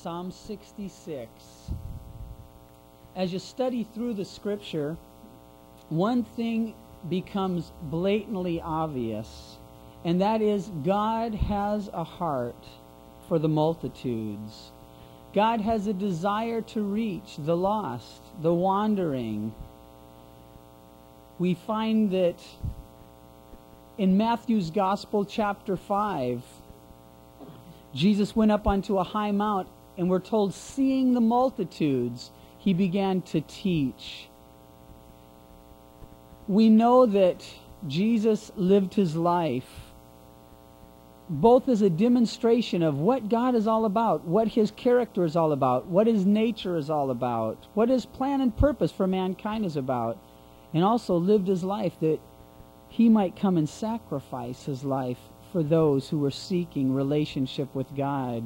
Psalm 66. As you study through the scripture, one thing becomes blatantly obvious, and that is God has a heart for the multitudes. God has a desire to reach the lost, the wandering. We find that in Matthew's Gospel, chapter 5, Jesus went up onto a high mount, and we're told, seeing the multitudes, he began to teach. We know that Jesus lived his life both as a demonstration of what God is all about, what his character is all about, what his nature is all about, what his plan and purpose for mankind is about, and also lived his life that he might come and sacrifice his life for those who were seeking relationship with God.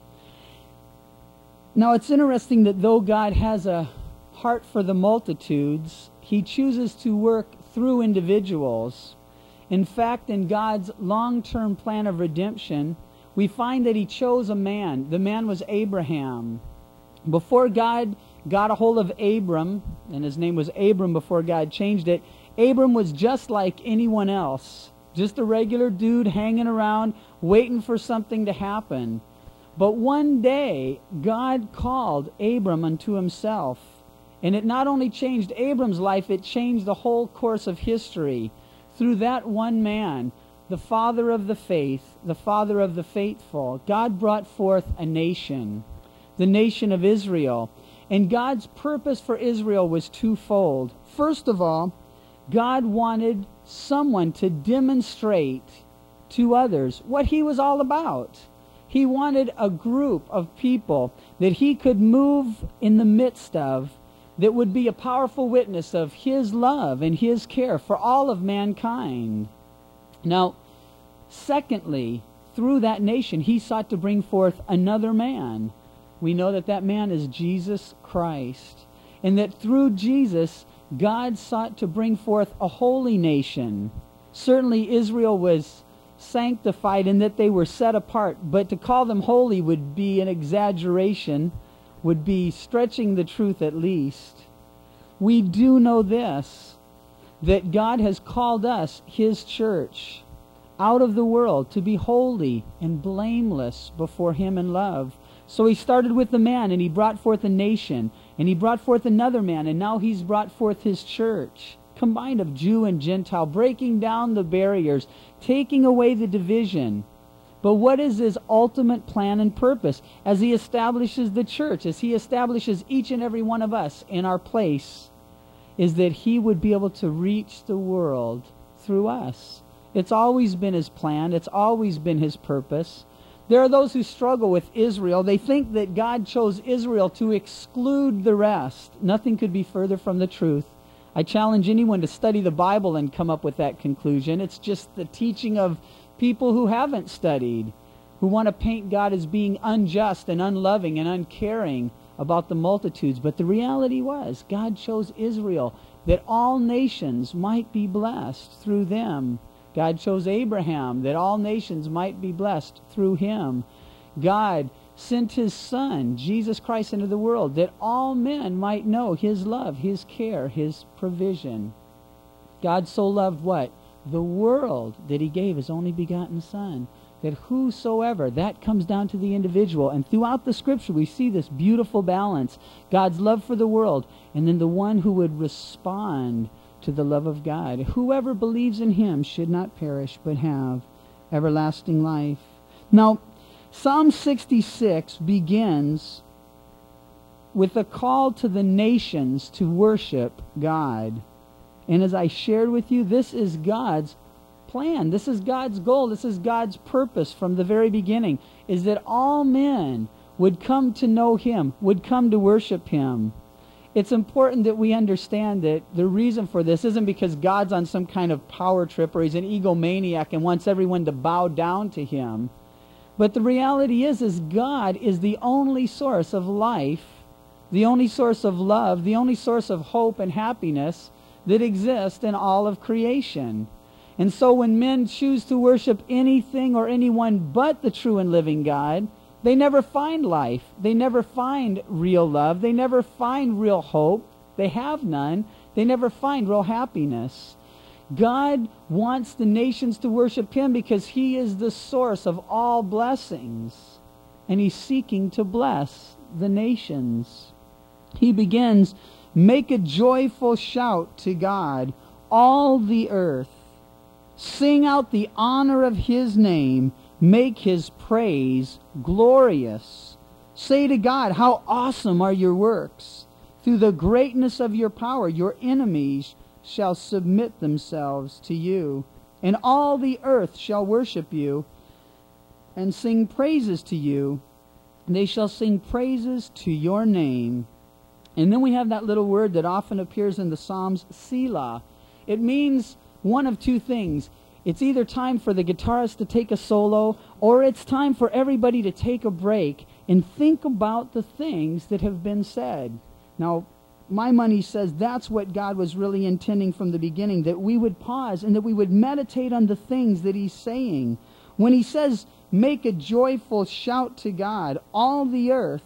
Now it's interesting that though God has a heart for the multitudes, he chooses to work through individuals. In fact, in God's long-term plan of redemption, we find that he chose a man. The man was Abraham. Before God got a hold of Abram, and his name was Abram before God changed it, Abram was just like anyone else. Just a regular dude hanging around, waiting for something to happen. But one day, God called Abram unto himself. And it not only changed Abram's life, it changed the whole course of history. Through that one man, the father of the faith, the father of the faithful, God brought forth a nation, the nation of Israel. And God's purpose for Israel was twofold. First of all, God wanted someone to demonstrate to others what he was all about. He wanted a group of people that he could move in the midst of that would be a powerful witness of his love and his care for all of mankind. Now, secondly, through that nation, he sought to bring forth another man. We know that that man is Jesus Christ, and that through Jesus, God sought to bring forth a holy nation. Certainly Israel was sanctified in that they were set apart, but to call them holy would be an exaggeration, would be stretching the truth at least. We do know this, that God has called us, his church, out of the world to be holy and blameless before him in love. So he started with the man, and he brought forth a nation, and he brought forth another man, and now he's brought forth his church, combined of Jew and Gentile, breaking down the barriers, taking away the division. But what is his ultimate plan and purpose as he establishes the church, as he establishes each and every one of us in our place, is that he would be able to reach the world through us. It's always been his plan. It's always been his purpose. There are those who struggle with Israel. They think that God chose Israel to exclude the rest. Nothing could be further from the truth. I challenge anyone to study the Bible and come up with that conclusion. It's just the teaching of people who haven't studied, who want to paint God as being unjust and unloving and uncaring about the multitudes. But the reality was, God chose Israel that all nations might be blessed through them. God chose Abraham that all nations might be blessed through him. God sent his Son, Jesus Christ, into the world that all men might know his love, his care, his provision. God so loved what? The world that he gave his only begotten Son, that whosoever, that comes down to the individual. And throughout the scripture we see this beautiful balance. God's love for the world, and then the one who would respond to the love of God. Whoever believes in him should not perish, but have everlasting life. Now, Psalm 66 begins with a call to the nations to worship God. And as I shared with you, this is God's plan. This is God's goal. This is God's purpose from the very beginning, is that all men would come to know him, would come to worship him. It's important that we understand that the reason for this isn't because God's on some kind of power trip or he's an egomaniac and wants everyone to bow down to him. But the reality is God is the only source of life, the only source of love, the only source of hope and happiness that exists in all of creation. And so when men choose to worship anything or anyone but the true and living God, They never find life. They never find real love. They never find real hope. They have none. They never find real happiness. God wants the nations to worship Him because He is the source of all blessings. And He's seeking to bless the nations. He begins, make a joyful shout to God, all the earth. Sing out the honor of His name. Make His praise glorious. Say to God, how awesome are your works. Through the greatness of your power, your enemies shall submit themselves to you. And all the earth shall worship you and sing praises to you. They shall sing praises to your name. And then we have that little word that often appears in the Psalms, Selah. It means one of two things. It's either time for the guitarist to take a solo, or it's time for everybody to take a break and think about the things that have been said. Now, my money says that's what God was really intending from the beginning, that we would pause and that we would meditate on the things that He's saying. When He says, make a joyful shout to God, all the earth,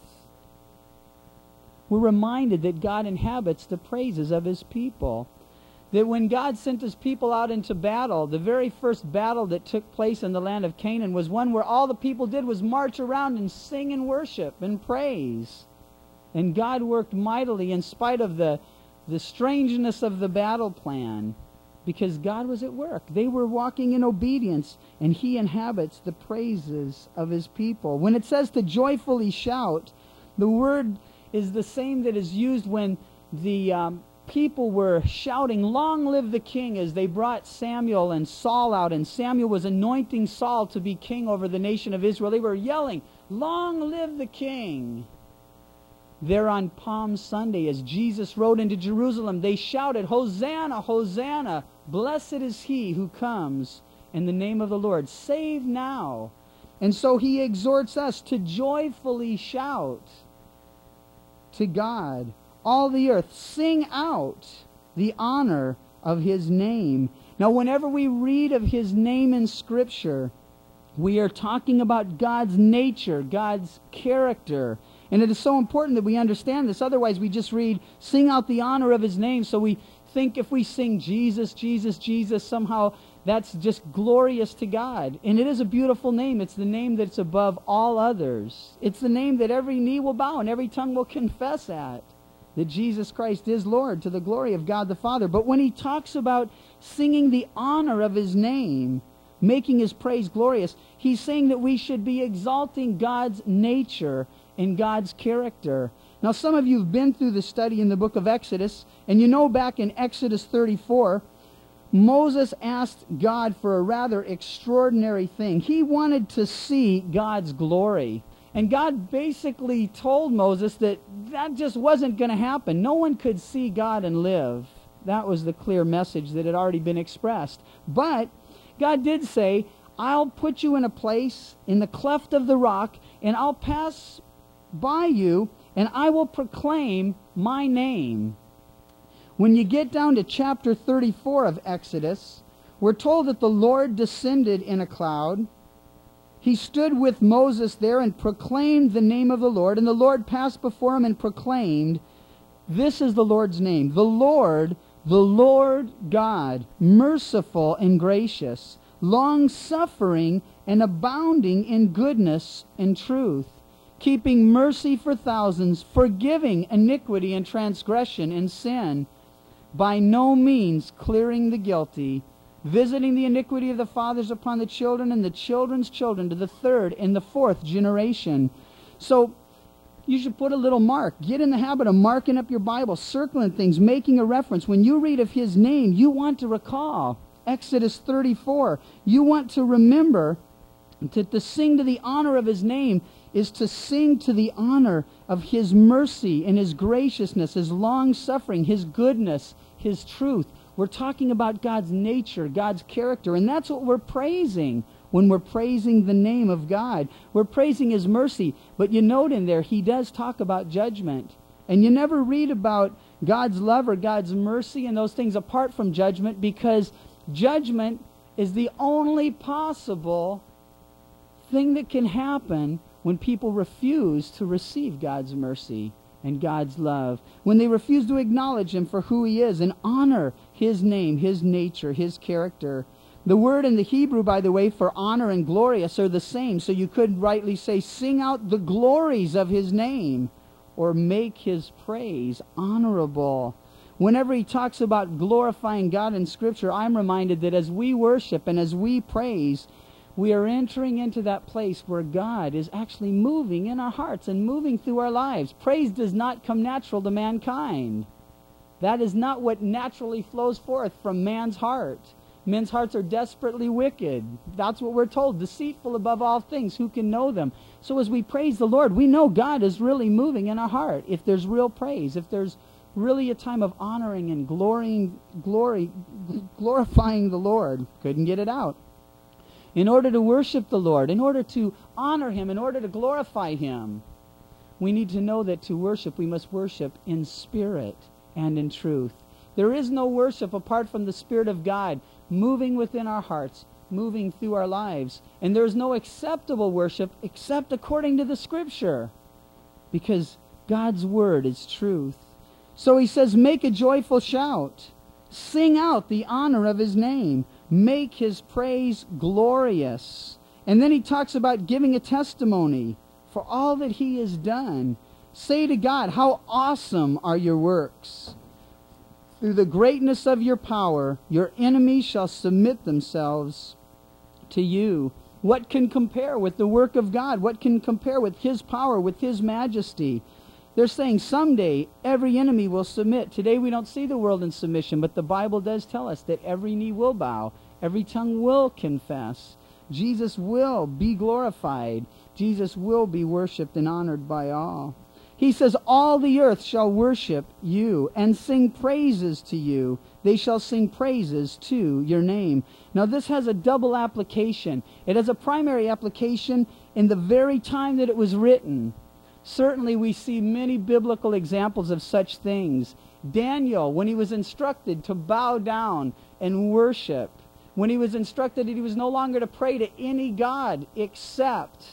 we're reminded that God inhabits the praises of His people. That when God sent His people out into battle, the very first battle that took place in the land of Canaan was one where all the people did was march around and sing and worship and praise. And God worked mightily in spite of the strangeness of the battle plan, because God was at work. They were walking in obedience, and He inhabits the praises of His people. When it says to joyfully shout, the word is the same that is used when the people were shouting, long live the king, as they brought Samuel and Saul out, and Samuel was anointing Saul to be king over the nation of Israel. They were yelling, long live the king. There on Palm Sunday, as Jesus rode into Jerusalem, they shouted, Hosanna, Hosanna, blessed is He who comes in the name of the Lord. Save now. And so He exhorts us to joyfully shout to God. All the earth, sing out the honor of His name. Now, whenever we read of His name in Scripture, we are talking about God's nature, God's character. And it is so important that we understand this. Otherwise, we just read, sing out the honor of His name. So we think if we sing Jesus, Jesus, Jesus, somehow that's just glorious to God. And it is a beautiful name. It's the name that's above all others. It's the name that every knee will bow and every tongue will confess at, that Jesus Christ is Lord, to the glory of God the Father. But when He talks about singing the honor of His name, making His praise glorious, He's saying that we should be exalting God's nature and God's character. Now, some of you have been through the study in the book of Exodus, and you know back in Exodus 34, Moses asked God for a rather extraordinary thing. He wanted to see God's glory. And God basically told Moses that just wasn't going to happen. No one could see God and live. That was the clear message that had already been expressed. But God did say, I'll put you in a place in the cleft of the rock, and I'll pass by you, and I will proclaim my name. When you get down to chapter 34 of Exodus, we're told that the Lord descended in a cloud. He stood with Moses there and proclaimed the name of the Lord, and the Lord passed before him and proclaimed, this is the Lord's name, the Lord God, merciful and gracious, long-suffering and abounding in goodness and truth, keeping mercy for thousands, forgiving iniquity and transgression and sin, by no means clearing the guilty, visiting the iniquity of the fathers upon the children and the children's children to the third and the fourth generation. So you should put a little mark. Get in the habit of marking up your Bible, circling things, making a reference. When you read of His name, you want to recall Exodus 34. You want to remember that to sing to the honor of His name is to sing to the honor of His mercy and His graciousness, His long-suffering, His goodness, His truth. We're talking about God's nature, God's character, and that's what we're praising when we're praising the name of God. We're praising His mercy, but you note in there, He does talk about judgment. And you never read about God's love or God's mercy and those things apart from judgment, because judgment is the only possible thing that can happen when people refuse to receive God's mercy and God's love, when they refuse to acknowledge Him for who He is and honor His name, His nature, His character. The word in the Hebrew, by the way, for honor and glorious are the same, so you could rightly say, sing out the glories of His name, or make His praise honorable. Whenever he talks about glorifying God in Scripture, I'm reminded that as we worship and as we praise, we are entering into that place where God is actually moving in our hearts and moving through our lives. Praise does not come natural to mankind. That is not what naturally flows forth from man's heart. Men's hearts are desperately wicked. That's what we're told. Deceitful above all things. Who can know them? So as we praise the Lord, we know God is really moving in our heart. If there's real praise, if there's really a time of honoring and glorifying the Lord. Couldn't get it out. In order to worship the Lord, in order to honor Him, in order to glorify Him, we need to know that to worship, we must worship in spirit and in truth. There is no worship apart from the Spirit of God moving within our hearts, moving through our lives. And there is no acceptable worship except according to the Scripture, because God's Word is truth. So he says, make a joyful shout. Sing out the honor of His name. Make His praise glorious. And then he talks about giving a testimony for all that He has done. Say to God, how awesome are your works. Through the greatness of your power, your enemies shall submit themselves to you. What can compare with the work of God? What can compare with His power, with His majesty? They're saying someday every enemy will submit. Today we don't see the world in submission, but the Bible does tell us that every knee will bow, every tongue will confess. Jesus will be glorified. Jesus will be worshipped and honored by all. He says, all the earth shall worship you and sing praises to you. They shall sing praises to your name. Now this has a double application. It has a primary application in the very time that it was written. Certainly we see many biblical examples of such things. Daniel, when he was instructed to bow down and worship, when he was instructed that he was no longer to pray to any god except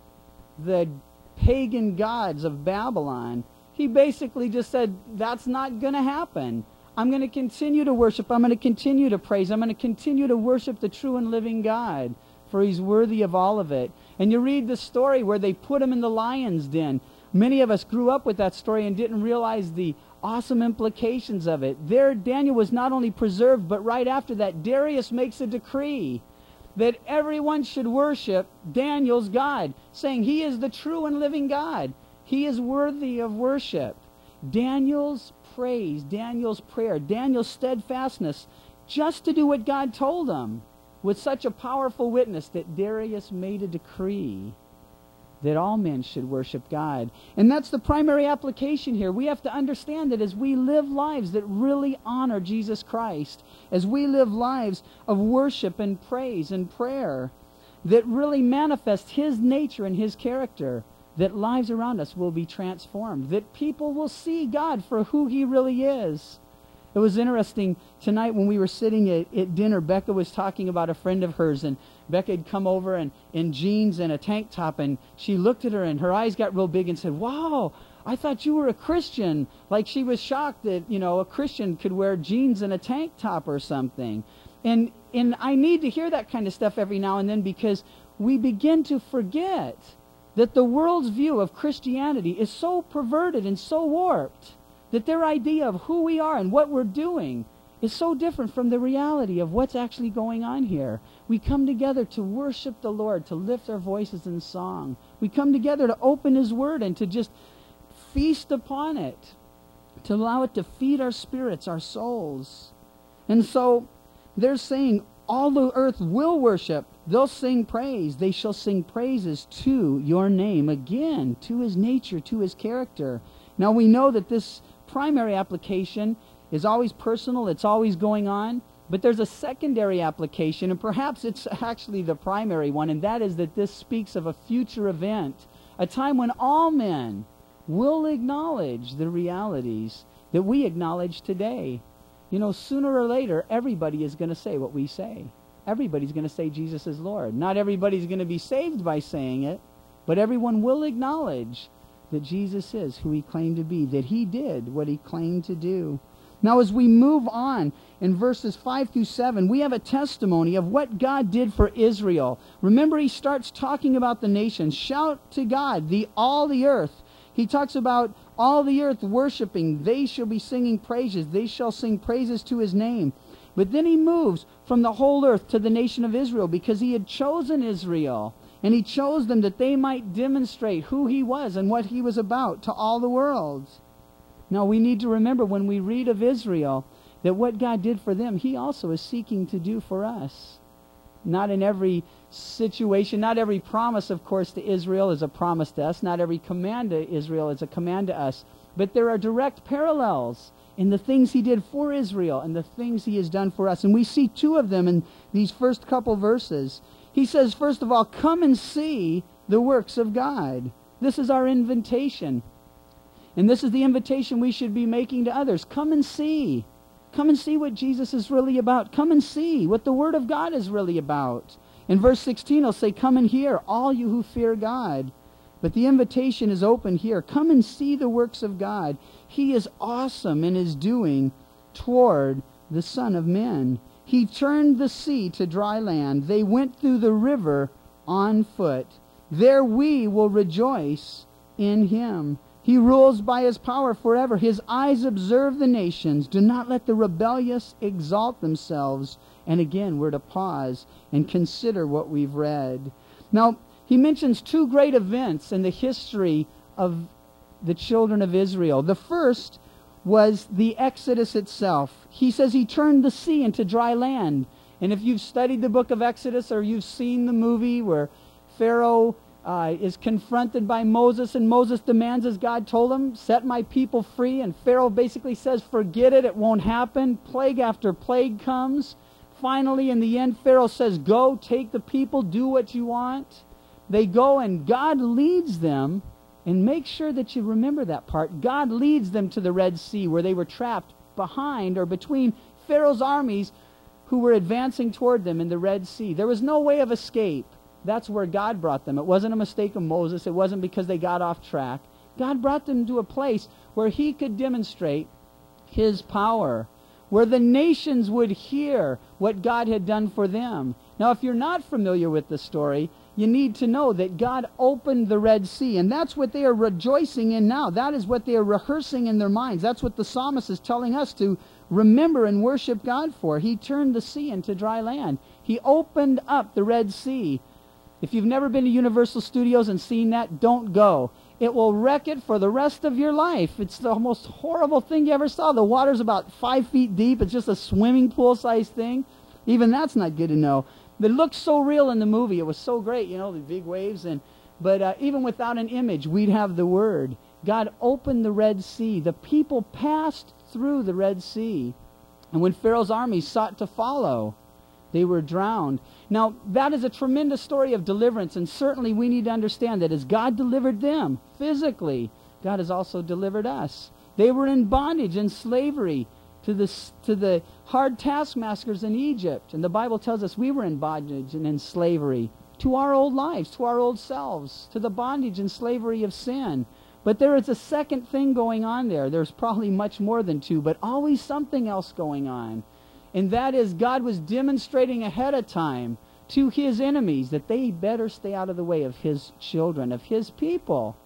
the pagan gods of Babylon, he basically just said, that's not going to happen. I'm going to continue to worship. I'm going to continue to praise. I'm going to continue to worship the true and living God, for He's worthy of all of it. And you read the story where they put him in the lion's den. Many of us grew up with that story and didn't realize the awesome implications of it. There, Daniel was not only preserved, but right after that, Darius makes a decree that everyone should worship Daniel's God, saying He is the true and living God. He is worthy of worship. Daniel's praise, Daniel's prayer, Daniel's steadfastness, just to do what God told him, with such a powerful witness that Darius made a decree that all men should worship God. And that's the primary application here. We have to understand that as we live lives that really honor Jesus Christ, as we live lives of worship and praise and prayer that really manifest His nature and His character, that lives around us will be transformed, that people will see God for who He really is. It was interesting tonight when we were sitting at dinner. Becca was talking about a friend of hers, and Becca had come over in jeans and a tank top, and she looked at her and her eyes got real big and said, wow, I thought you were a Christian. Like she was shocked that, a Christian could wear jeans and a tank top or something. And I need to hear that kind of stuff every now and then, because we begin to forget that the world's view of Christianity is so perverted and so warped that their idea of who we are and what we're doing is so different from the reality of what's actually going on here. We come together to worship the Lord, to lift our voices in song. We come together to open His Word and to just feast upon it, to allow it to feed our spirits, our souls. And so they're saying all the earth will worship. They'll sing praise. They shall sing praises to your name. Again, to His nature, to His character. Now we know that this primary application is always personal. It's always going on. But there's a secondary application, and perhaps it's actually the primary one, and that is that this speaks of a future event, a time when all men will acknowledge the realities that we acknowledge today. Sooner or later, everybody is going to say what we say. Everybody's going to say Jesus is Lord. Not everybody's going to be saved by saying it, But everyone will acknowledge that Jesus is who he claimed to be, that he did what he claimed to do. Now, as we move on in verses 5 through 7, we have a testimony of what God did for Israel. Remember, he starts talking about the nations. Shout to God, all the earth. He talks about all the earth worshiping. They shall be singing praises. They shall sing praises to his name. But then he moves from the whole earth to the nation of Israel, because he had chosen Israel. And he chose them that they might demonstrate who he was and what he was about to all the world. Now, we need to remember when we read of Israel that what God did for them, he also is seeking to do for us. Not in every situation, not every promise, of course, to Israel is a promise to us. Not every command to Israel is a command to us. But there are direct parallels in the things he did for Israel and the things he has done for us. And we see two of them in these first couple verses. He says, first of all, come and see the works of God. This is our invitation. And this is the invitation we should be making to others. Come and see. Come and see what Jesus is really about. Come and see what the Word of God is really about. In verse 16, he'll say, come and hear, all you who fear God. But the invitation is open here. Come and see the works of God. He is awesome in his doing toward the Son of Men. He turned the sea to dry land. They went through the river on foot. There we will rejoice in him. He rules by his power forever. His eyes observe the nations. Do not let the rebellious exalt themselves. And again, we're to pause and consider what we've read. Now, he mentions two great events in the history of the children of Israel. The first was the Exodus itself. He says he turned the sea into dry land. And if you've studied the book of Exodus, or you've seen the movie where Pharaoh is confronted by Moses, and Moses demands, as God told him, set my people free. And Pharaoh basically says, forget it, it won't happen. Plague after plague comes. Finally, in the end, Pharaoh says, go, take the people, do what you want. They go, and God leads them. And make sure that you remember that part. God leads them to the Red Sea, where they were trapped behind or between Pharaoh's armies who were advancing toward them in the Red Sea. There was no way of escape. That's where God brought them. It wasn't a mistake of Moses. It wasn't because they got off track. God brought them to a place where he could demonstrate his power, where the nations would hear what God had done for them. Now, if you're not familiar with the story, you need to know that God opened the Red Sea, and that's what they are rejoicing in now. That is what they are rehearsing in their minds. That's what the psalmist is telling us to remember and worship God for. He turned the sea into dry land. He opened up the Red Sea. If you've never been to Universal Studios and seen that, don't go. It will wreck it for the rest of your life. It's the most horrible thing you ever saw. The water's about 5 feet deep. It's just a swimming pool-sized thing. Even that's not good to know. It looked so real in the movie. It was so great, you know, the big waves. But even without an image, we'd have the Word. God opened the Red Sea. The people passed through the Red Sea. And when Pharaoh's army sought to follow, they were drowned. Now, that is a tremendous story of deliverance, and certainly we need to understand that as God delivered them physically, God has also delivered us. They were in bondage and slavery to the hard taskmasters in Egypt. And the Bible tells us we were in bondage and in slavery to our old lives, to our old selves, to the bondage and slavery of sin. But there is a second thing going on there. There's probably much more than two, but always something else going on. And that is God was demonstrating ahead of time to his enemies that they better stay out of the way of his children, of his people.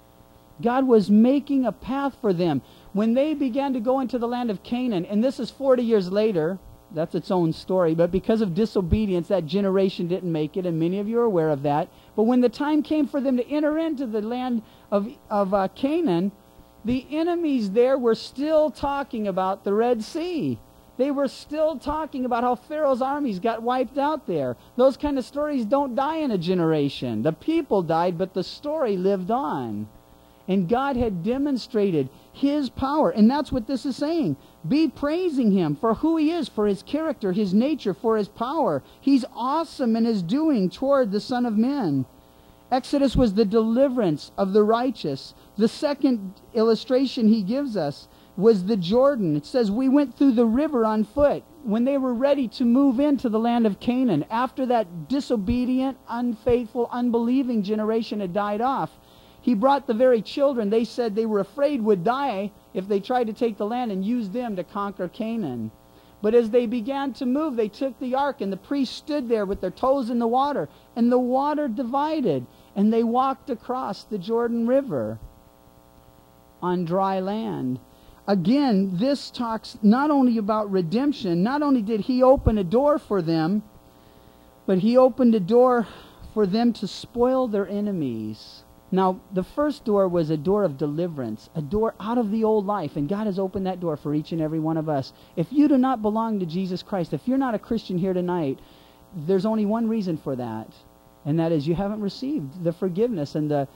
God was making a path for them. When they began to go into the land of Canaan, and this is 40 years later, that's its own story, but because of disobedience, that generation didn't make it, and many of you are aware of that. But when the time came for them to enter into the land of Canaan, the enemies there were still talking about the Red Sea. They were still talking about how Pharaoh's armies got wiped out there. Those kind of stories don't die in a generation. The people died, but the story lived on. And God had demonstrated his power. And that's what this is saying. Be praising him for who he is, for his character, his nature, for his power. He's awesome in his doing toward the Son of Men. Exodus was the deliverance of the righteous. The second illustration he gives us was the Jordan. It says we went through the river on foot. when they were ready to move into the land of Canaan, after that disobedient, unfaithful, unbelieving generation had died off, he brought the very children they said they were afraid would die if they tried to take the land, and used them to conquer Canaan. But as they began to move, they took the ark, and the priests stood there with their toes in the water, and the water divided, and they walked across the Jordan River on dry land. Again, this talks not only about redemption. Not only did he open a door for them, but he opened a door for them to spoil their enemies. Now, the first door was a door of deliverance, a door out of the old life, and God has opened that door for each and every one of us. If you do not belong to Jesus Christ, if you're not a Christian here tonight, there's only one reason for that, and that is you haven't received the forgiveness and the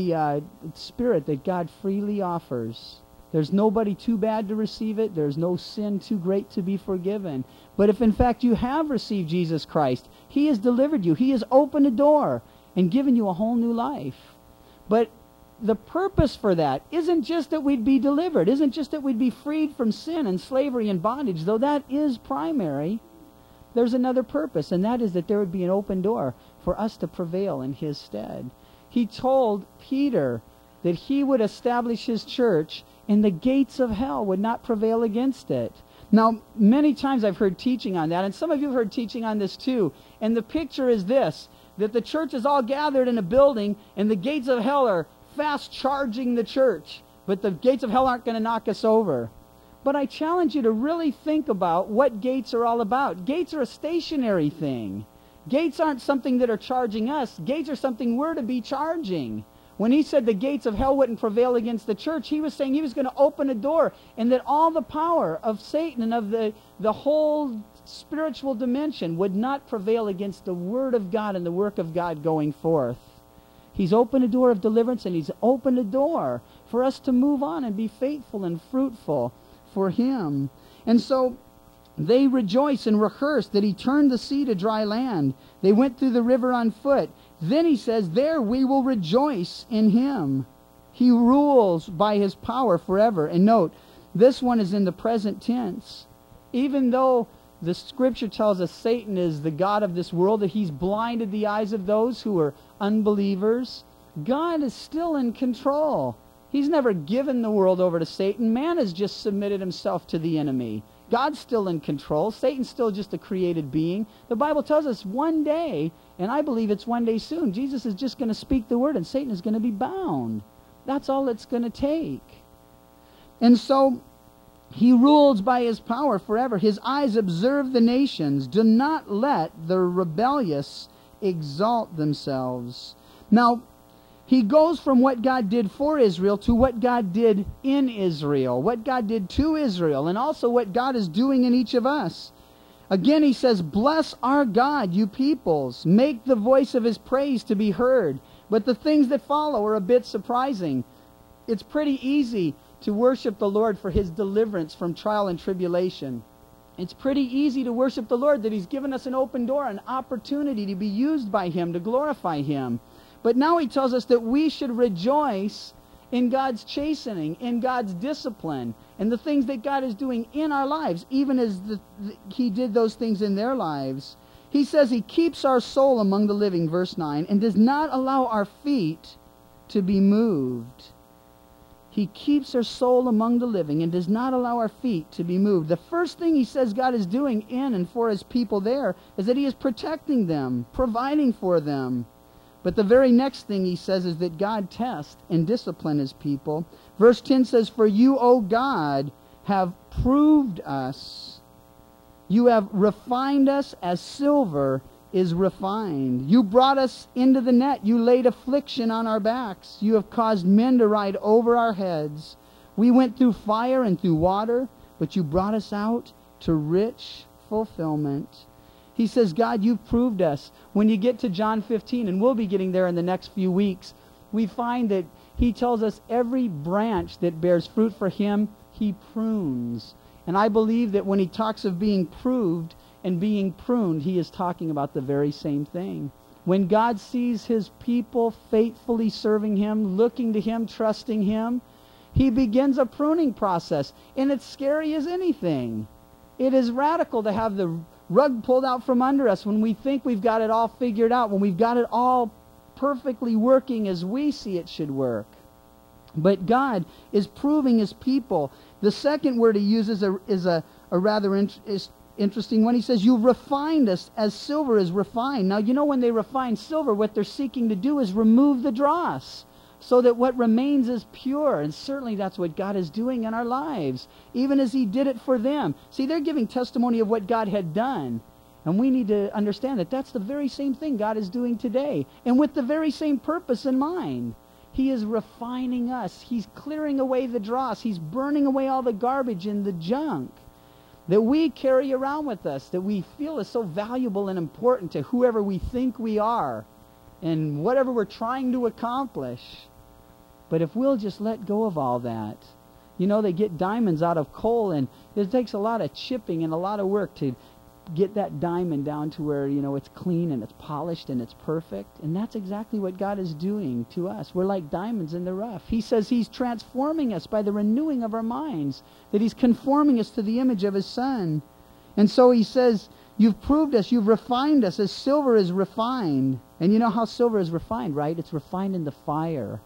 Spirit that God freely offers. There's nobody too bad to receive it. There's no sin too great to be forgiven. But if in fact you have received Jesus Christ, he has delivered you. He has opened a door and given you a whole new life. But the purpose for that isn't just that we'd be delivered, isn't just that we'd be freed from sin and slavery and bondage, though that is primary. There's another purpose, and that is that there would be an open door for us to prevail in his stead. He told Peter that he would establish his church, and the gates of hell would not prevail against it. Now, many times I've heard teaching on that, and some of you have heard teaching on this too, and the picture is this, that the church is all gathered in a building, and the gates of hell are fast charging the church, but the gates of hell aren't going to knock us over. But I challenge you to really think about what gates are all about. Gates are a stationary thing. Gates aren't something that are charging us. Gates are something we're to be charging. When he said the gates of hell wouldn't prevail against the church, he was saying he was going to open a door, and that all the power of Satan and of the whole spiritual dimension would not prevail against the Word of God and the work of God going forth. He's opened a door of deliverance, and he's opened a door for us to move on and be faithful and fruitful for him. And so they rejoice and rehearse that he turned the sea to dry land. They went through the river on foot. Then he says, there we will rejoice in him. He rules by his power forever. And note, this one is in the present tense. Even though the scripture tells us Satan is the god of this world, that he's blinded the eyes of those who are unbelievers, God is still in control. He's never given the world over to Satan. Man has just submitted himself to the enemy. God's still in control. Satan's still just a created being. The Bible tells us one day, and I believe it's one day soon, Jesus is just going to speak the word and Satan is going to be bound. That's all it's going to take. And so he rules by his power forever. His eyes observe the nations. Do not let the rebellious exalt themselves. Now, he goes from what God did for Israel to what God did in Israel, what God did to Israel, and also what God is doing in each of us. Again, he says, bless our God, you peoples. Make the voice of his praise to be heard. But the things that follow are a bit surprising. It's pretty easy to worship the Lord for his deliverance from trial and tribulation. It's pretty easy to worship the Lord that he's given us an open door, an opportunity to be used by him, to glorify him. But now he tells us that we should rejoice in God's chastening, in God's discipline, and the things that God is doing in our lives, even as he did those things in their lives. He says he keeps our soul among the living, verse 9, and does not allow our feet to be moved. He keeps our soul among the living and does not allow our feet to be moved. The first thing he says God is doing in and for his people there is that he is protecting them, providing for them. But the very next thing he says is that God tests and disciplines his people. Verse 10 says, for you, O God, have proved us. You have refined us as silver is refined. You brought us into the net. You laid affliction on our backs. You have caused men to ride over our heads. We went through fire and through water, but you brought us out to rich fulfillment. He says, God, you've proved us. When you get to John 15, and we'll be getting there in the next few weeks, we find that he tells us every branch that bears fruit for him, he prunes. And I believe that when he talks of being proved and being pruned, he is talking about the very same thing. When God sees his people faithfully serving him, looking to him, trusting him, he begins a pruning process. And it's scary as anything. It is radical to have the rug pulled out from under us when we think we've got it all figured out, when we've got it all perfectly working as we see it should work. But God is proving his people. The second word he uses is a rather interesting one. He says, you've refined us as silver is refined. Now, you know, when they refine silver, what they're seeking to do is remove the dross, so that what remains is pure. And certainly that's what God is doing in our lives, even as he did it for them. See, they're giving testimony of what God had done. And we need to understand that that's the very same thing God is doing today, and with the very same purpose in mind. He is refining us. He's clearing away the dross. He's burning away all the garbage and the junk that we carry around with us, that we feel is so valuable and important to whoever we think we are and whatever we're trying to accomplish. But if we'll just let go of all that, you know, they get diamonds out of coal, and it takes a lot of chipping and a lot of work to get that diamond down to where, you know, it's clean and it's polished and it's perfect. And that's exactly what God is doing to us. We're like diamonds in the rough. He says he's transforming us by the renewing of our minds, that he's conforming us to the image of his Son. And so he says, you've proved us, you've refined us as silver is refined. And you know how silver is refined, right? It's refined in the fire.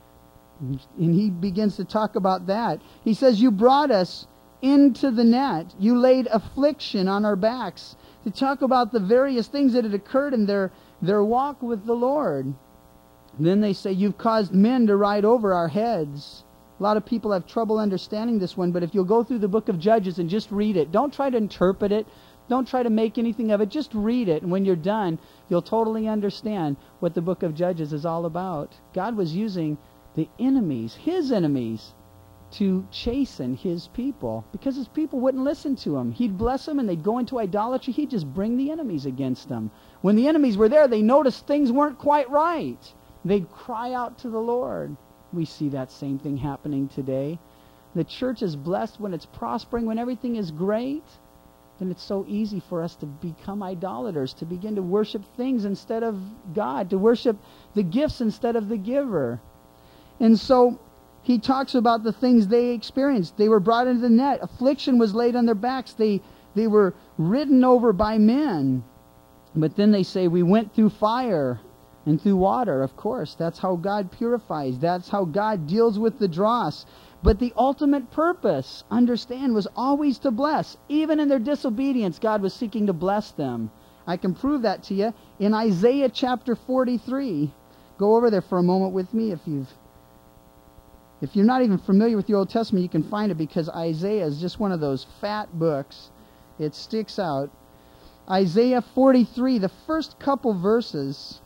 And he begins to talk about that. He says, you brought us into the net. You laid affliction on our backs, to talk about the various things that had occurred in their walk with the Lord. And then they say, you've caused men to ride over our heads. A lot of people have trouble understanding this one, but if you'll go through the book of Judges and just read it, don't try to interpret it, don't try to make anything of it, just read it, and when you're done, you'll totally understand what the book of Judges is all about. God was using the enemies, his enemies, to chasten his people, because his people wouldn't listen to him. He'd bless them and they'd go into idolatry. He'd just bring the enemies against them. When the enemies were there, they noticed things weren't quite right. They'd cry out to the Lord. We see that same thing happening today. The church is blessed when it's prospering, when everything is great. Then it's so easy for us to become idolaters, to begin to worship things instead of God, to worship the gifts instead of the giver. And so he talks about the things they experienced. They were brought into the net. Affliction was laid on their backs. They were ridden over by men. But then they say, we went through fire and through water. Of course, that's how God purifies. That's how God deals with the dross. But the ultimate purpose, understand, was always to bless. Even in their disobedience, God was seeking to bless them. I can prove that to you in Isaiah chapter 43. Go over there for a moment with me if you're not even familiar with the Old Testament, you can find it, because Isaiah is just one of those fat books. It sticks out. Isaiah 43, the first couple verses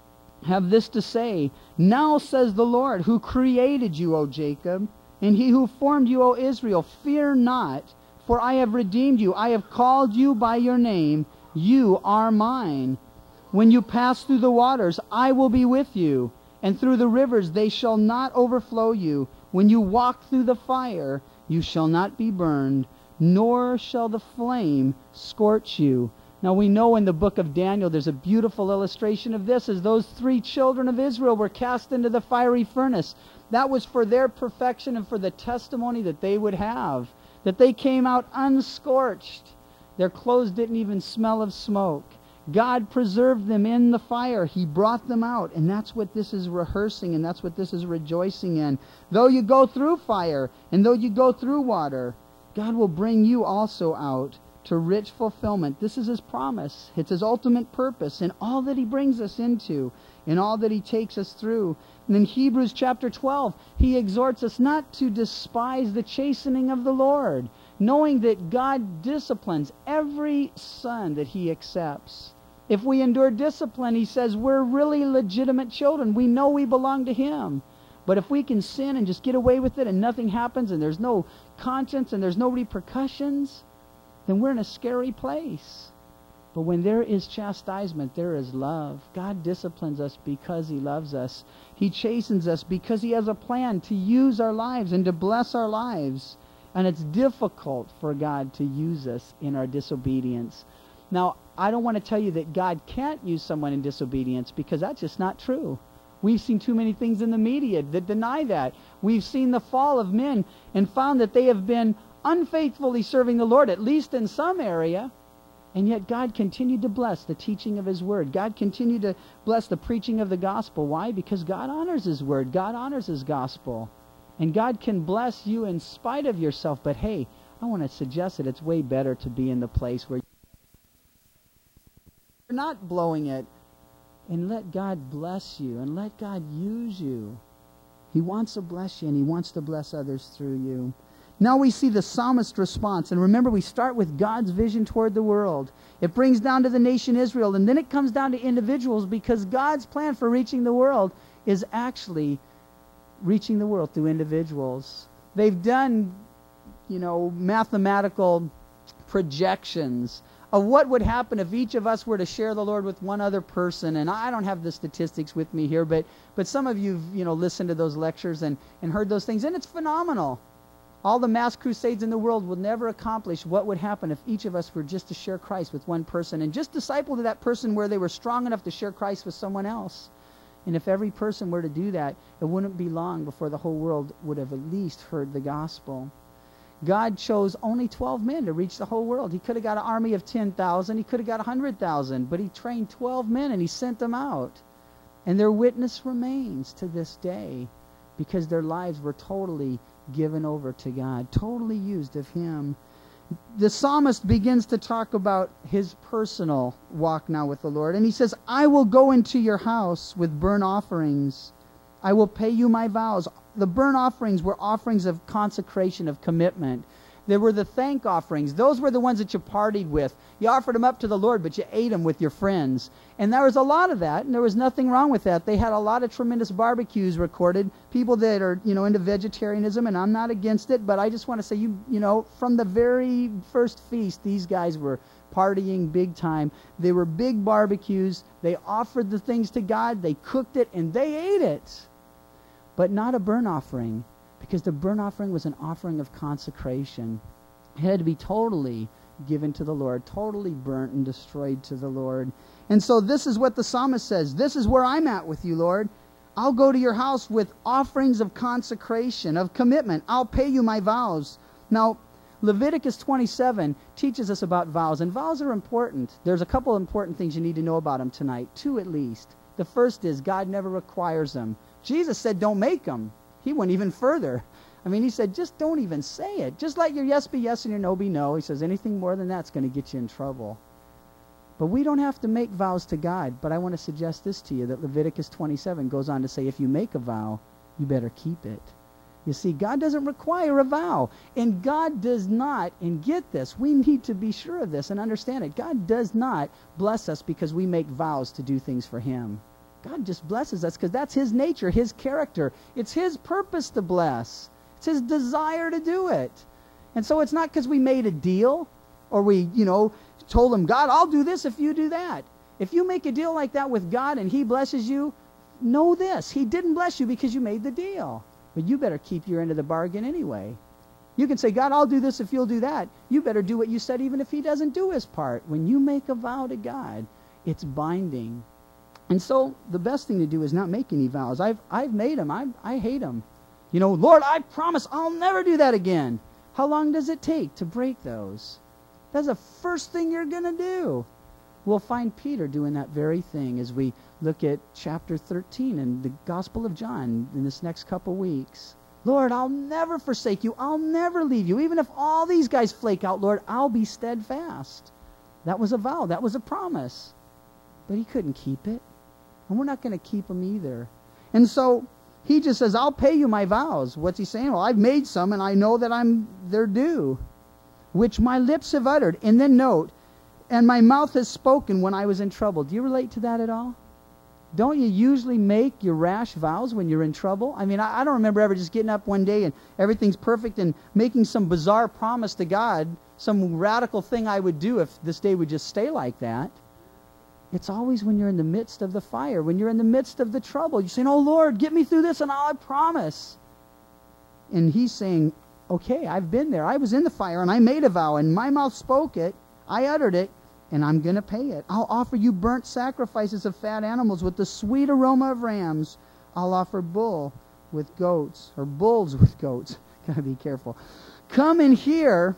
have this to say, now says the Lord, who created you, O Jacob, and he who formed you, O Israel, fear not, for I have redeemed you. I have called you by your name. You are mine. When you pass through the waters, I will be with you. And through the rivers they shall not overflow you. When you walk through the fire, you shall not be burned, nor shall the flame scorch you. Now we know in the book of Daniel there's a beautiful illustration of this, as those 3 children of Israel were cast into the fiery furnace. That was for their perfection and for the testimony that they would have, that they came out unscorched. Their clothes didn't even smell of smoke. God preserved them in the fire. He brought them out. And that's what this is rehearsing, and that's what this is rejoicing in. Though you go through fire, and though you go through water, God will bring you also out to rich fulfillment. This is his promise. It's his ultimate purpose in all that he brings us into, in all that he takes us through. And in Hebrews chapter 12, he exhorts us not to despise the chastening of the Lord, knowing that God disciplines every son that he accepts. If we endure discipline, he says, we're really legitimate children. We know we belong to him. But if we can sin and just get away with it and nothing happens and there's no conscience and there's no repercussions, then we're in a scary place. But when there is chastisement, there is love. God disciplines us because he loves us. He chastens us because he has a plan to use our lives and to bless our lives. And it's difficult for God to use us in our disobedience. Now, I don't want to tell you that God can't use someone in disobedience, because that's just not true. We've seen too many things in the media that deny that. We've seen the fall of men and found that they have been unfaithfully serving the Lord, at least in some area. And yet God continued to bless the teaching of his word. God continued to bless the preaching of the gospel. Why? Because God honors his word. God honors his gospel. And God can bless you in spite of yourself. But hey, I want to suggest that it's way better to be in the place where you're not blowing it. And let God bless you. And let God use you. He wants to bless you, and he wants to bless others through you. Now we see the psalmist's response. And remember, we start with God's vision toward the world. It brings down to the nation Israel, and then it comes down to individuals, because God's plan for reaching the world is actually reaching the world through individuals. They've done, mathematical projections of what would happen if each of us were to share the Lord with one other person. And I don't have the statistics with me here, but some of you've, listened to those lectures and heard those things, and it's phenomenal. All the mass crusades in the world will never accomplish what would happen if each of us were just to share Christ with one person and just disciple to that person where they were strong enough to share Christ with someone else. And if every person were to do that, it wouldn't be long before the whole world would have at least heard the gospel. God chose only 12 men to reach the whole world. He could have got an army of 10,000. He could have got 100,000. But he trained 12 men and he sent them out. And their witness remains to this day because their lives were totally given over to God, totally used of him. The psalmist begins to talk about his personal walk now with the Lord. And he says, I will go into your house with burnt offerings. I will pay you my vows. The burnt offerings were offerings of consecration, of commitment. There were the thank offerings. Those were the ones that you partied with. You offered them up to the Lord, but you ate them with your friends. And there was a lot of that, and there was nothing wrong with that. They had a lot of tremendous barbecues recorded. People that are, into vegetarianism, and I'm not against it, but I just want to say, from the very first feast, these guys were partying big time. They were big barbecues. They offered the things to God. They cooked it, and they ate it. But not a burnt offering, because the burnt offering was an offering of consecration. It had to be totally given to the Lord, totally burnt and destroyed to the Lord. And so this is what the psalmist says. This is where I'm at with you, Lord. I'll go to your house with offerings of consecration, of commitment. I'll pay you my vows. Now, Leviticus 27 teaches us about vows, and vows are important. There's a couple of important things you need to know about them tonight, 2 at least. The first is God never requires them. Jesus said don't make them. He went even further. He said just don't even say it. Just let your yes be yes and your no be no. He says anything more than that's going to get you in trouble. But we don't have to make vows to God. But I want to suggest this to you, that Leviticus 27 goes on to say if you make a vow, you better keep it. You see, God doesn't require a vow. And God does not, and get this, we need to be sure of this and understand it. God does not bless us because we make vows to do things for him. God just blesses us because that's his nature, his character. It's his purpose to bless. It's his desire to do it. And so it's not because we made a deal or we, told him, God, I'll do this if you do that. If you make a deal like that with God and he blesses you, know this. He didn't bless you because you made the deal. But you better keep your end of the bargain anyway. You can say, God, I'll do this if you'll do that. You better do what you said even if he doesn't do his part. When you make a vow to God, it's binding. And so the best thing to do is not make any vows. I've made them. I hate them. Lord, I promise I'll never do that again. How long does it take to break those? That's the first thing you're going to do. We'll find Peter doing that very thing as we look at chapter 13 in the Gospel of John in this next couple weeks. Lord, I'll never forsake you. I'll never leave you. Even if all these guys flake out, Lord, I'll be steadfast. That was a vow. That was a promise. But he couldn't keep it. And we're not going to keep them either. And so he just says, I'll pay you my vows. What's he saying? Well, I've made some and I know that they're due, which my lips have uttered. And then note, and my mouth has spoken when I was in trouble. Do you relate to that at all? Don't you usually make your rash vows when you're in trouble? I don't remember ever just getting up one day and everything's perfect and making some bizarre promise to God, some radical thing I would do if this day would just stay like that. It's always when you're in the midst of the fire, when you're in the midst of the trouble. You're saying, oh, Lord, get me through this and I promise. And he's saying, okay, I've been there. I was in the fire and I made a vow and my mouth spoke it. I uttered it and I'm going to pay it. I'll offer you burnt sacrifices of fat animals with the sweet aroma of rams. I'll offer bulls with goats, because Gotta be careful. Come and hear,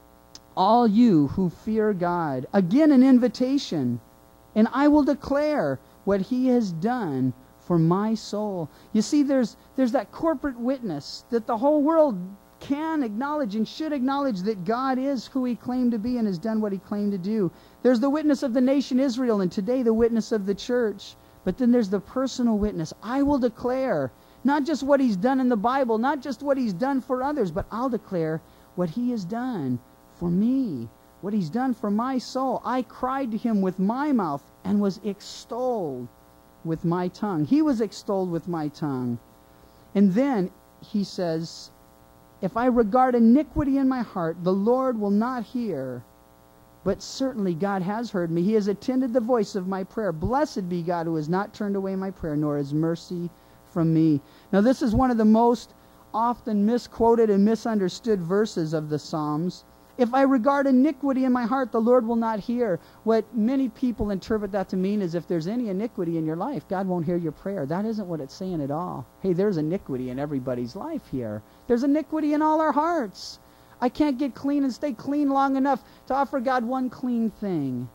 all you who fear God. Again, an invitation. And I will declare what he has done for my soul. You see, there's that corporate witness that the whole world can acknowledge and should acknowledge that God is who he claimed to be and has done what he claimed to do. There's the witness of the nation Israel, and today the witness of the church. But then there's the personal witness. I will declare not just what he's done in the Bible, not just what he's done for others, but I'll declare what he has done for me, what he's done for my soul. I cried to him with my mouth and was extolled with my tongue. He was extolled with my tongue. And then he says, if I regard iniquity in my heart, the Lord will not hear. But certainly God has heard me. He has attended the voice of my prayer. Blessed be God who has not turned away my prayer, nor his mercy from me. Now this is one of the most often misquoted and misunderstood verses of the Psalms. If I regard iniquity in my heart, the Lord will not hear. What many people interpret that to mean is if there's any iniquity in your life, God won't hear your prayer. That isn't what it's saying at all. Hey, there's iniquity in everybody's life here. There's iniquity in all our hearts. I can't get clean and stay clean long enough to offer God one clean thing.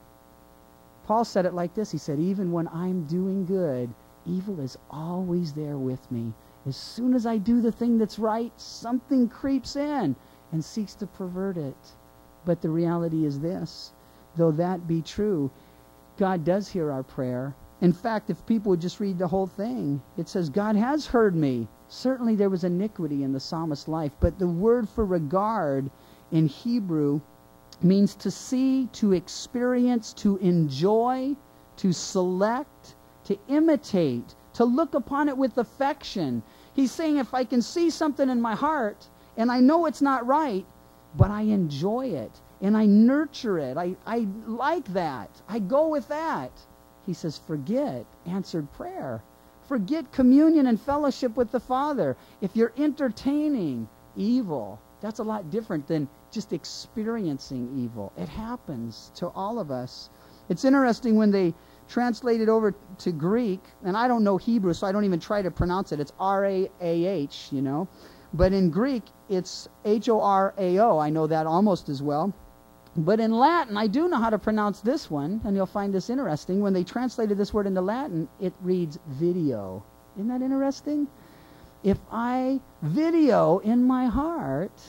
Paul said it like this. He said, even when I'm doing good, evil is always there with me. As soon as I do the thing that's right, something creeps in and seeks to pervert it. But the reality is this, though that be true, God does hear our prayer. In fact, if people would just read the whole thing, it says, God has heard me. Certainly there was iniquity in the psalmist's life, but the word for regard in Hebrew means to see, to experience, to enjoy, to select, to imitate, to look upon it with affection. He's saying if I can see something in my heart, and I know it's not right, but I enjoy it, and I nurture it. I like that. I go with that. He says, forget answered prayer. Forget communion and fellowship with the Father. If you're entertaining evil, that's a lot different than just experiencing evil. It happens to all of us. It's interesting when they translate it over to Greek, and I don't know Hebrew, so I don't even try to pronounce it. It's R-A-A-H, you know. But in Greek, it's H-O-R-A-O. I know that almost as well. But in Latin, I do know how to pronounce this one, and you'll find this interesting. When they translated this word into Latin, it reads video. Isn't that interesting? If I video in my heart,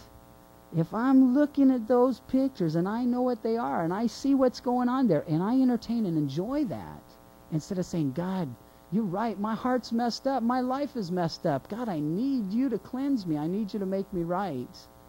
if I'm looking at those pictures and I know what they are and I see what's going on there and I entertain and enjoy that, instead of saying, God, you're right, my heart's messed up, my life is messed up. God, I need you to cleanse me. I need you to make me right.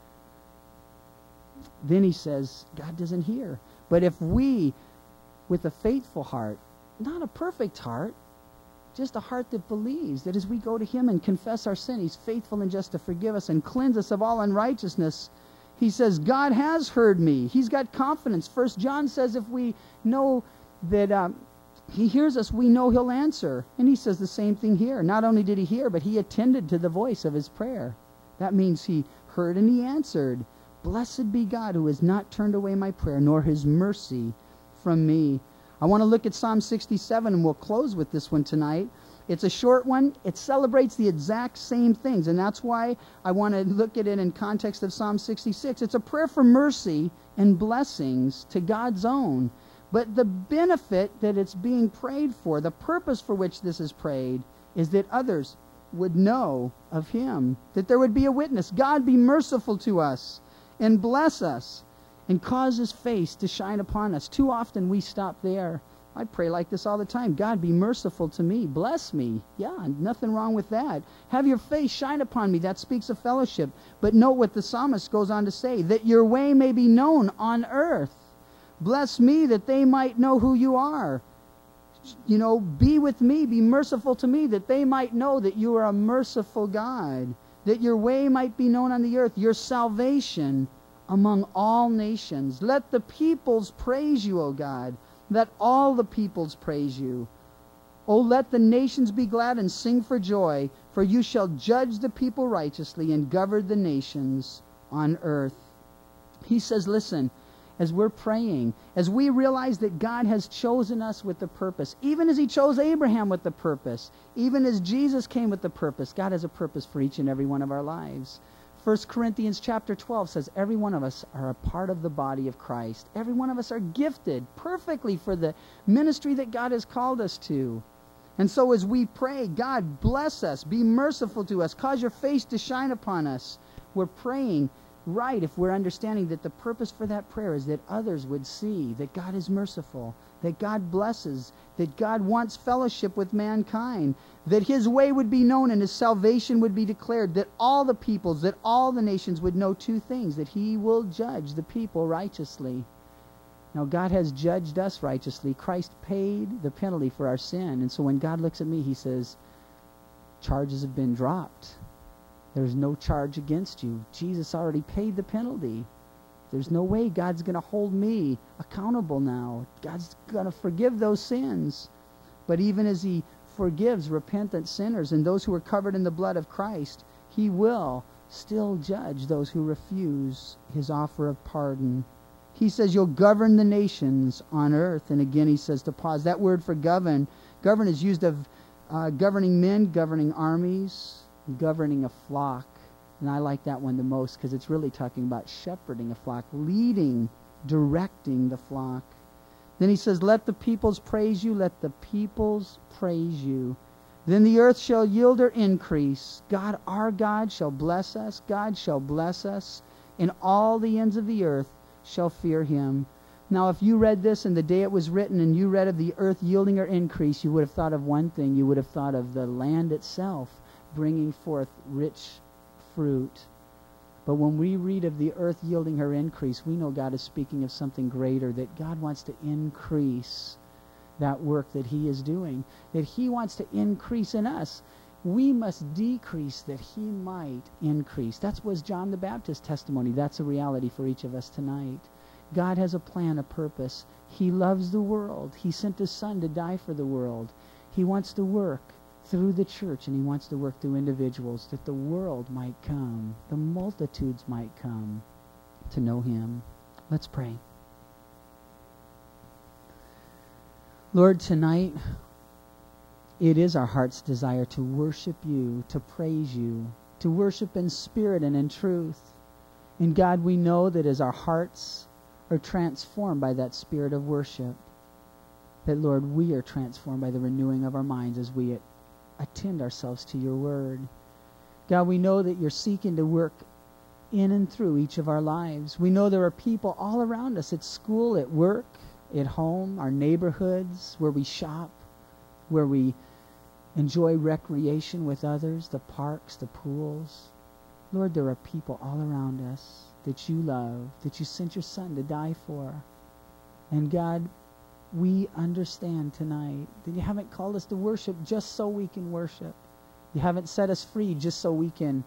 Then he says, God doesn't hear. But if we, with a faithful heart, not a perfect heart, just a heart that believes that as we go to him and confess our sin, he's faithful and just to forgive us and cleanse us of all unrighteousness. He says, God has heard me. He's got confidence. 1 John says if we know that he hears us, we know he'll answer. And he says the same thing here. Not only did he hear, but he attended to the voice of his prayer. That means he heard and he answered. Blessed be God who has not turned away my prayer, nor his mercy from me. I want to look at Psalm 67, and we'll close with this one tonight. It's a short one. It celebrates the exact same things, and that's why I want to look at it in context of Psalm 66. It's a prayer for mercy and blessings to God's own. But the benefit that it's being prayed for, the purpose for which this is prayed, is that others would know of him, that there would be a witness. God, be merciful to us and bless us and cause his face to shine upon us. Too often we stop there. I pray like this all the time. God, be merciful to me. Bless me. Yeah, nothing wrong with that. Have your face shine upon me. That speaks of fellowship. But note what the psalmist goes on to say, that your way may be known on earth. Bless me that they might know who you are. You know, be with me, be merciful to me, that they might know that you are a merciful God, that your way might be known on the earth, your salvation among all nations. Let the peoples praise you, O God. Let all the peoples praise you. O let the nations be glad and sing for joy, for you shall judge the people righteously and govern the nations on earth. He says, listen, as we're praying, as we realize that God has chosen us with the purpose, even as he chose Abraham with the purpose, even as Jesus came with the purpose, God has a purpose for each and every one of our lives. 1 Corinthians chapter 12 says every one of us are a part of the body of Christ. Every one of us are gifted perfectly for the ministry that God has called us to. And so as we pray, God bless us, be merciful to us, cause your face to shine upon us. We're praying right if we're understanding that the purpose for that prayer is that others would see that God is merciful, that God blesses, that God wants fellowship with mankind, that his way would be known and his salvation would be declared, that all the peoples, that all the nations would know two things, that he will judge the people righteously. Now, God has judged us righteously. Christ paid the penalty for our sin. And so when God looks at me, he says, charges have been dropped. There's no charge against you. Jesus already paid the penalty. There's no way God's going to hold me accountable now. God's going to forgive those sins. But even as he forgives repentant sinners and those who are covered in the blood of Christ, he will still judge those who refuse his offer of pardon. He says you'll govern the nations on earth. And again he says to pause. That word for govern is used of governing men, governing armies, governing a flock. And I like that one the most because it's really talking about shepherding a flock, leading, directing the flock. Then he says, let the peoples praise you, let the peoples praise you. Then the earth shall yield her increase. God, our God, shall bless us. God shall bless us. And all the ends of the earth shall fear him. Now, if you read this in the day it was written and you read of the earth yielding her increase, you would have thought of one thing. You would have thought of the land itself bringing forth rich fruit. But when we read of the earth yielding her increase, we know God is speaking of something greater, that God wants to increase that work that he is doing, that he wants to increase in us. We must decrease that he might increase. That was John the Baptist's testimony. That's a reality for each of us tonight. God has a plan, a purpose. He loves the world. He sent his son to die for the world. He wants to work through the church, and he wants to work through individuals, that the world might come, the multitudes might come to know him. Let's pray. Lord, tonight it is our heart's desire to worship you, to praise you, to worship in spirit and in truth. And God, we know that as our hearts are transformed by that spirit of worship, that, Lord, we are transformed by the renewing of our minds as we attend ourselves to your word. God, we know that you're seeking to work in and through each of our lives. We know there are people all around us, at school, at work, at home, our neighborhoods, where we shop, where we enjoy recreation with others, the parks, the pools. Lord, there are people all around us that you love, that you sent your son to die for. And God, we understand tonight that you haven't called us to worship just so we can worship. You haven't set us free just so we can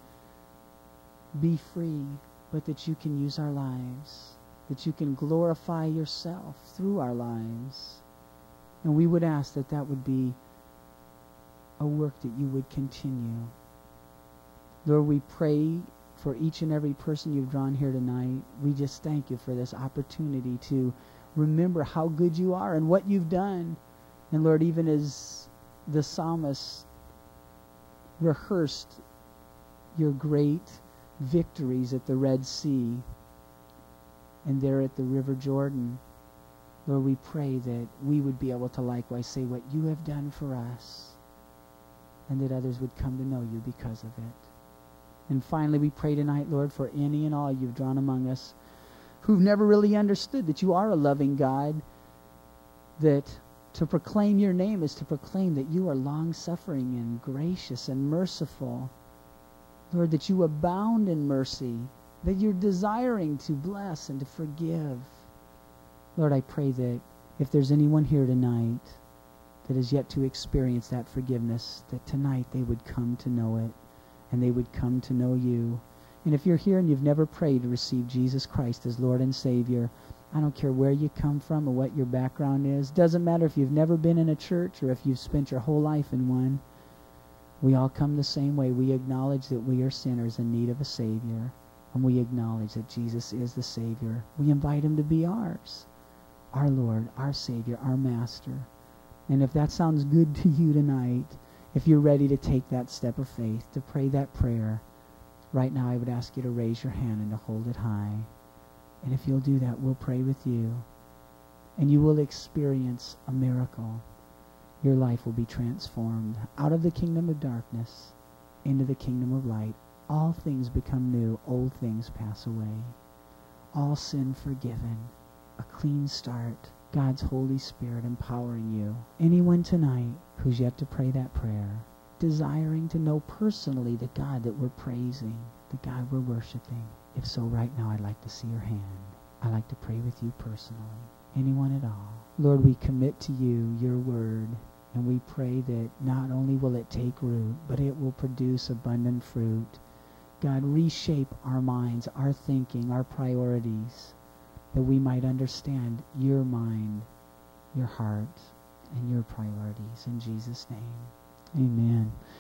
be free, but that you can use our lives, that you can glorify yourself through our lives. And we would ask that that would be a work that you would continue. Lord, we pray for each and every person you've drawn here tonight. We just thank you for this opportunity to remember how good you are and what you've done. And Lord, even as the psalmist rehearsed your great victories at the Red Sea and there at the River Jordan, Lord, we pray that we would be able to likewise say what you have done for us, and that others would come to know you because of it. And finally, we pray tonight, Lord, for any and all you've drawn among us who've never really understood that you are a loving God, that to proclaim your name is to proclaim that you are long-suffering and gracious and merciful. Lord, that you abound in mercy, that you're desiring to bless and to forgive. Lord, I pray that if there's anyone here tonight that is yet to experience that forgiveness, that tonight they would come to know it, and they would come to know you. And if you're here and you've never prayed to receive Jesus Christ as Lord and Savior, I don't care where you come from or what your background is. Doesn't matter if you've never been in a church or if you've spent your whole life in one. We all come the same way. We acknowledge that we are sinners in need of a Savior, and we acknowledge that Jesus is the Savior. We invite him to be ours, our Lord, our Savior, our Master. And if that sounds good to you tonight, if you're ready to take that step of faith, to pray that prayer, Right now I would ask you to raise your hand and to hold it high. And if you'll do that, we'll pray with you. And you will experience a miracle. Your life will be transformed out of the kingdom of darkness into the kingdom of light. All things become new. Old things pass away. All sin forgiven. A clean start. God's Holy Spirit empowering you. Anyone tonight who's yet to pray that prayer, desiring to know personally the God that we're praising, the God we're worshiping. If so, right now I'd like to see your hand. I'd like to pray with you personally. Anyone at all. Lord, we commit to you your word, and we pray that not only will it take root, but it will produce abundant fruit. God, reshape our minds, our thinking, our priorities, that we might understand your mind, your heart, and your priorities. In Jesus' name, amen.